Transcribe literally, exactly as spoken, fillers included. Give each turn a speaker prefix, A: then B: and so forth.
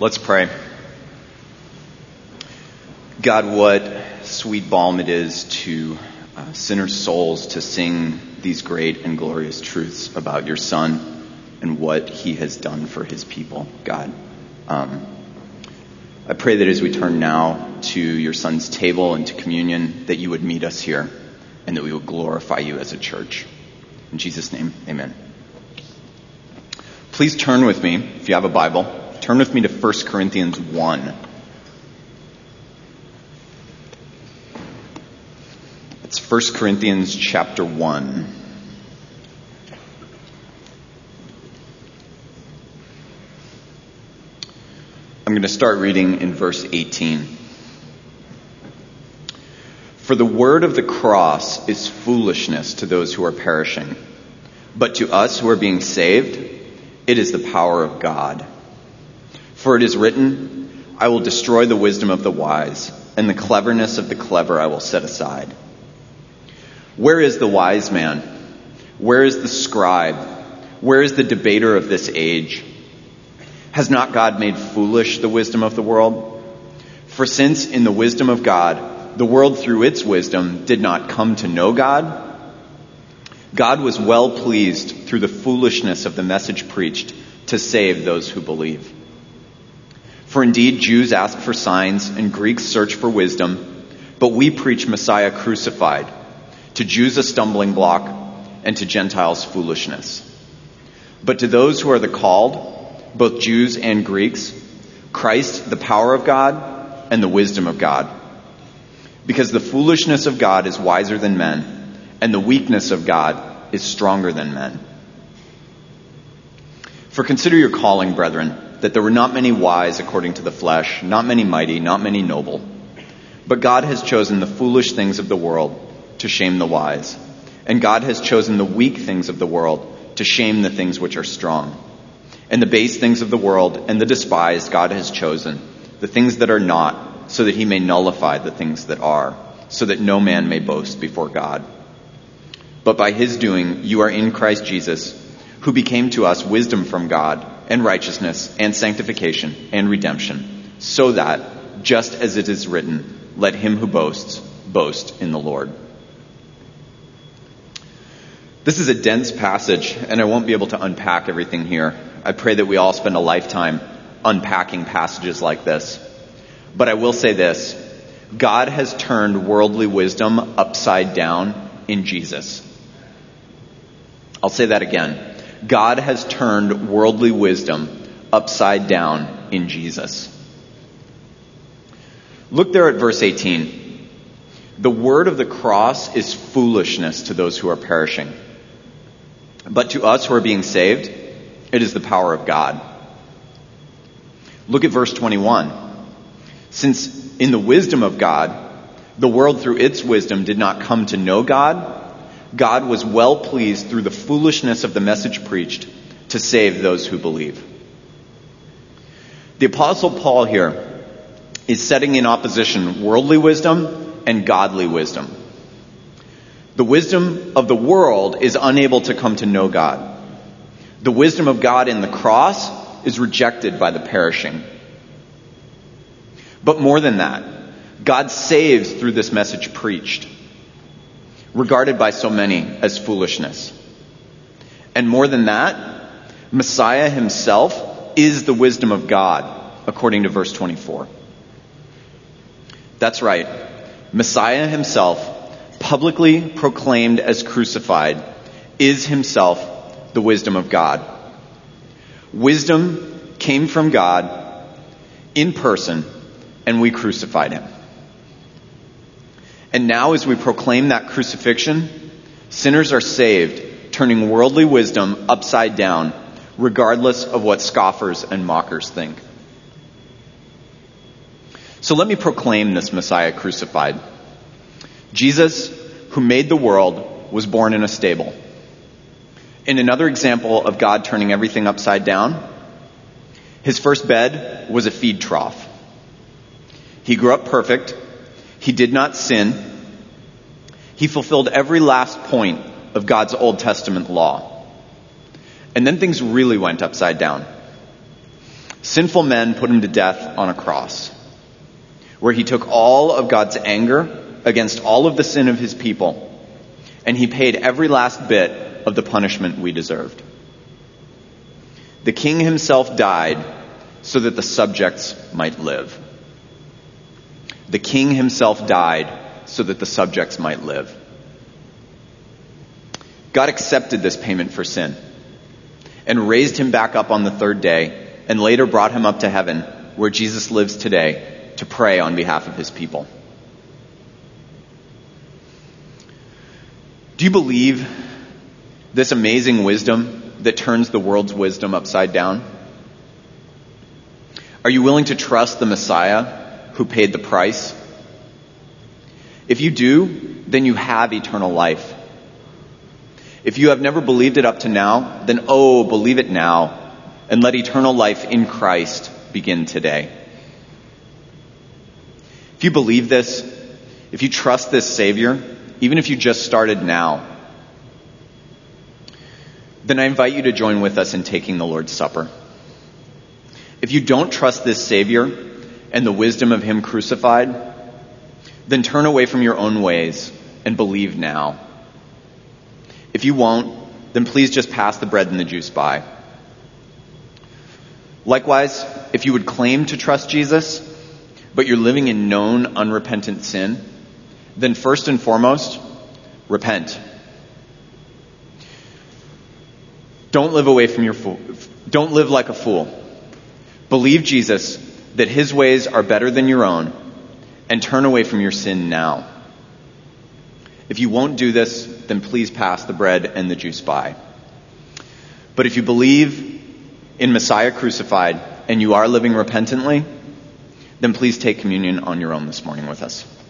A: Let's pray. God, what sweet balm it is to uh, sinners' souls to sing these great and glorious truths about your Son and what he has done for his people, God. Um, I pray that as we turn now to your Son's table and to communion, that you would meet us here and that we would glorify you as a church. In Jesus' name, amen. Please turn with me, if you have a Bible, turn with me to First Corinthians one. It's First Corinthians chapter one. I'm going to start reading in verse eighteen. For the word of the cross is foolishness to those who are perishing, but to us who are being saved, it is the power of God. For it is written, I will destroy the wisdom of the wise, and the cleverness of the clever I will set aside. Where is the wise man? Where is the scribe? Where is the debater of this age? Has not God made foolish the wisdom of the world? For since in the wisdom of God, the world through its wisdom did not come to know God, God was well pleased through the foolishness of the message preached to save those who believe. For indeed, Jews ask for signs and Greeks search for wisdom, but we preach Messiah crucified, to Jews a stumbling block, and to Gentiles foolishness. But to those who are the called, both Jews and Greeks, Christ the power of God and the wisdom of God. Because the foolishness of God is wiser than men, and the weakness of God is stronger than men. For consider your calling, brethren, that there were not many wise according to the flesh, not many mighty, not many noble. But God has chosen the foolish things of the world to shame the wise. And God has chosen the weak things of the world to shame the things which are strong. And the base things of the world and the despised God has chosen, the things that are not, so that he may nullify the things that are, so that no man may boast before God. But by his doing you are in Christ Jesus, who became to us wisdom from God, and righteousness, and sanctification, and redemption, so that, just as it is written, let him who boasts, boast in the Lord. This is a dense passage, and I won't be able to unpack everything here. I pray that we all spend a lifetime unpacking passages like this. But I will say this, God has turned worldly wisdom upside down in Jesus. I'll say that again. God has turned worldly wisdom upside down in Jesus. Look there at verse eighteen. The word of the cross is foolishness to those who are perishing. But to us who are being saved, it is the power of God. Look at verse twenty-one. Since in the wisdom of God, the world through its wisdom did not come to know God, God was well pleased through the foolishness of the message preached to save those who believe. The Apostle Paul here is setting in opposition worldly wisdom and godly wisdom. The wisdom of the world is unable to come to know God. The wisdom of God in the cross is rejected by the perishing. But more than that, God saves through this message preached, regarded by so many as foolishness. And more than that, Messiah himself is the wisdom of God, according to verse twenty-four. That's right. Messiah himself, publicly proclaimed as crucified, is himself the wisdom of God. Wisdom came from God in person, and we crucified him. And now as we proclaim that crucifixion, sinners are saved, turning worldly wisdom upside down, regardless of what scoffers and mockers think. So let me proclaim this Messiah crucified. Jesus, who made the world, was born in a stable. In another example of God turning everything upside down, his first bed was a feed trough. He grew up perfect. He did not sin. He fulfilled every last point of God's Old Testament law. And then things really went upside down. Sinful men put him to death on a cross, where he took all of God's anger against all of the sin of his people, and he paid every last bit of the punishment we deserved. The king himself died so that the subjects might live. The king himself died so that the subjects might live. God accepted this payment for sin and raised him back up on the third day, and later brought him up to heaven, where Jesus lives today, to pray on behalf of his people. Do you believe this amazing wisdom that turns the world's wisdom upside down? Are you willing to trust the Messiah who paid the price? If you do, then you have eternal life. If you have never believed it up to now, then oh, believe it now, and let eternal life in Christ begin today. If you believe this, if you trust this Savior, even if you just started now, then I invite you to join with us in taking the Lord's Supper. If you don't trust this Savior and the wisdom of him crucified, then turn away from your own ways and believe now. If you won't, then please just pass the bread and the juice by. Likewise, if you would claim to trust Jesus, but you're living in known unrepentant sin, then first and foremost, repent. Don't live away from your fool. Don't live like a fool. Believe Jesus, that his ways are better than your own, and turn away from your sin now. If you won't do this, then please pass the bread and the juice by. But if you believe in Messiah crucified and you are living repentantly, then please take communion on your own this morning with us.